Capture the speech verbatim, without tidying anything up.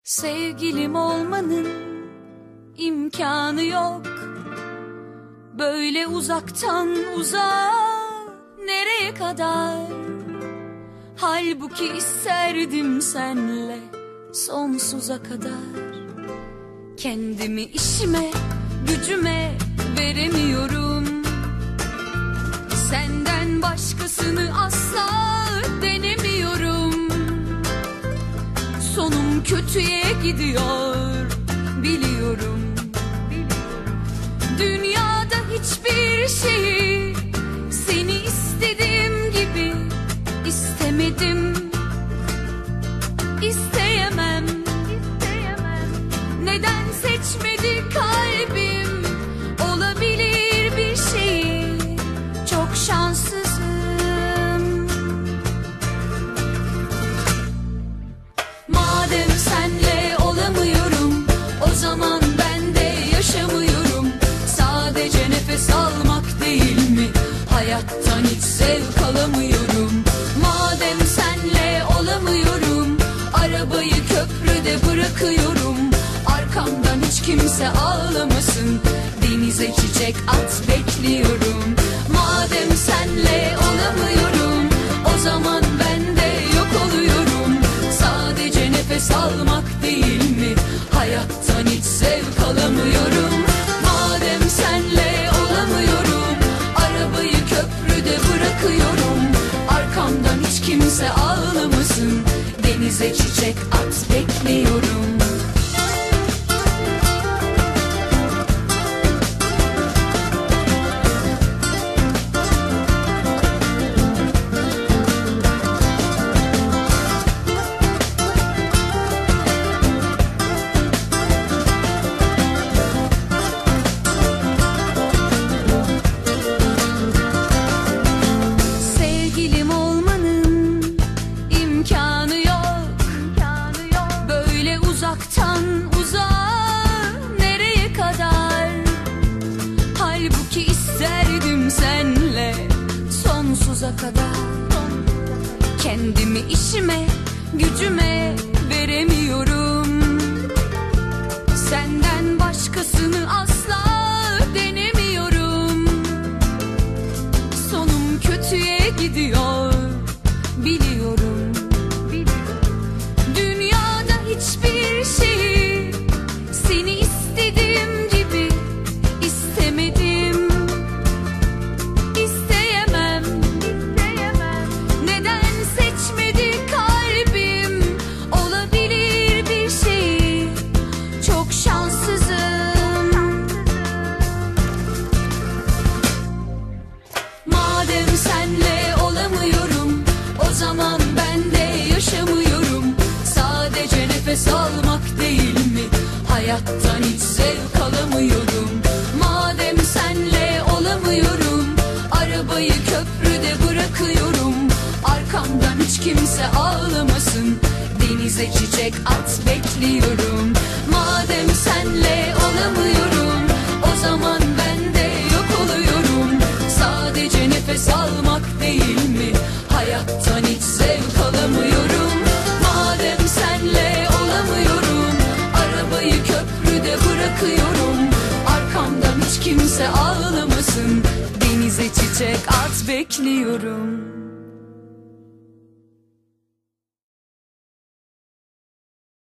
Sevgilim olmanın imkanı yok. Böyle uzaktan uzağa nereye kadar? Halbuki isterdim senle sonsuza kadar. Kendimi işime, gücüme veremiyorum. Senden başkasını asla denemiyorum. Sonum kötüye gidiyor biliyorum. Dünyada hiçbir şeyi seni istediğim gibi istemedim. İsteyemem. Neden seçmedi kalbim? Olabilir bir şey. Çok şanssızım. Madem senle olamıyorum, o zaman ben de yaşamıyorum. Sadece nefes almak değil mi? Hayattan hiç zevk alamıyorum. Madem senle olamıyorum, arabayı köprüde bırakıyorum. Arkamdan hiç kimse ağlamasın, denize çiçek at bekliyorum. Madem senle olamıyorum, o zaman ben de yok oluyorum. Sadece nefes almak değil mi? Hayattan hiç zevk alamıyorum. Madem senle olamıyorum, arabayı köprüde bırakıyorum. Arkamdan hiç kimse ağlamasın, denize çiçek at bekliyorum. Uzaktan uzağa nereye kadar? Halbuki isterdim senle sonsuza kadar. Kendimi işime, gücüme veremiyorum. Senden başkasını asla denemiyorum. Sonum kötüye gidiyor biliyorum. Dünyada hiçbir şeyi seni istediğim gibi istemedim. İsteyemem. Neden seçmedi kalbim? Olabilir bir şey. Çok şanssızım. Madem senle olamıyorum, o zaman ben de yaşamıyorum. Sadece nefes almak değil mi? Hayattan hiç zevk alamıyorum. Madem senle olamıyorum, arabayı köprüde bırakıyorum. Arkamdan hiç kimse ağlamasın, denize çiçek at bekliyorum. Madem senle olamıyorum, o zaman ben de yok oluyorum. Sadece nefes almak değil mi? Hayattan hiç zevk alamıyorum. Madem senle olamıyorum, arabayı köprüde bırakıyorum. Arkamdan hiç kimse ağlamasın, denize çiçek at bekliyorum.